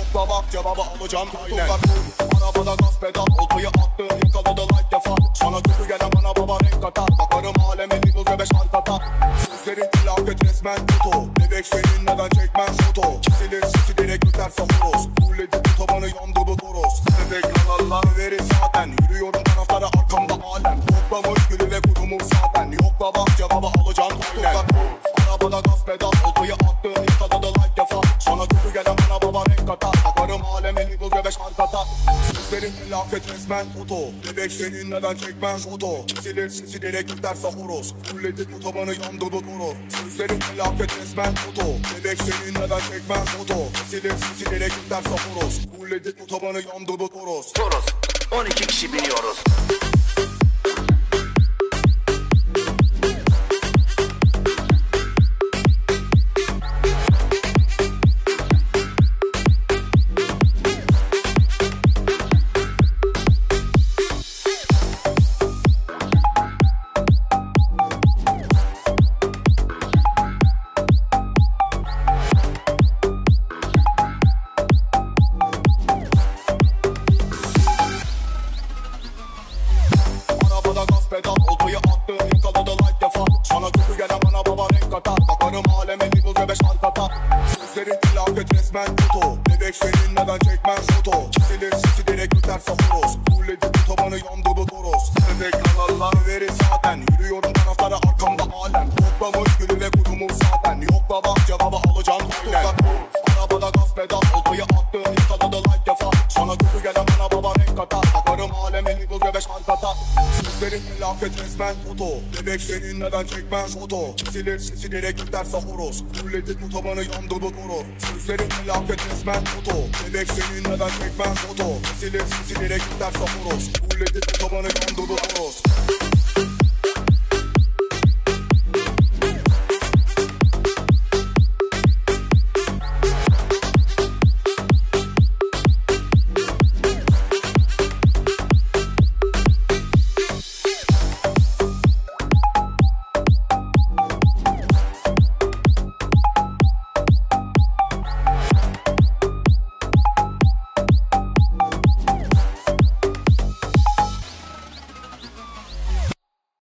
Yokla bak cevabı alacağım aynen. Arabada gaz pedal, oltayı attım yakaladı like defa. Sana kötü gelen bana baba renk katar. Bakarım alemin Nigel ve 5 arkata. Sözlerin felaket resmen kutu. Bebek senin neden çekmez foto. Kesilir sesi direkt öterse horoz. Bulledi bu tabanı yandı bu toros. Bebek yalanlar verir zaten. Yürüyorum taraflara arkamda alem. Toplamış gülü ve kurumu zaten. Yokla bak cevabı alacağım aynen. Arabada gaz pedal, oltayı attım yakaladı like defa. Sana kötü gelen bana baba renk katar. Bakarım alemin Nigel ve 5 arkata. Sözlerin felaket resmen foto. Bebek senin neden çekmez foto. Kesilir sesi direkt öterse horoz. Bulledi bu tabanı yandı bu toros. Sözlerin felaket resmen foto. Bebek senin neden çekmez foto. Kesilir sesi direkt öterse horoz. Bulledi bu tabanı yandı bu toros. Toros 12 kişi biniyoruz. Pedal, oltayı attım yakaladı like defa. Sana kötü gelen bana baba renk katar. Bakarım alemin Nigel ve 5 arkata. Sözlerin felaket resmen kutu. Bebek senin neden çekmez foto. Kesilir sesi direkt öterse horoz. Bulledi bu tabanı yandı bu toros. Bebek yalanlar verir zaten. Yürüyorum taraflara arkamda alem. Toplamış gülü ve kurumu zaten. Yokla bak cevabı alacağım aynen. Arabada gaz pedal, oltayı attım yakaladı like defa. Sana kötü gelen bana baba renk katar. Bakarım alemin Nigel ve 5 arkata. Sözlerin felaket resmen foto. Bebek senin neden çekmez foto. Kesilir sesi direkt öterse horoz. Bulledi bu tabanı yandı bu toros. Sözlerin felaket resmen foto. Bebek senin neden çekmez foto. Kesilir sesi direkt öterse horoz. Bulledi bu tabanı yandı bu toros.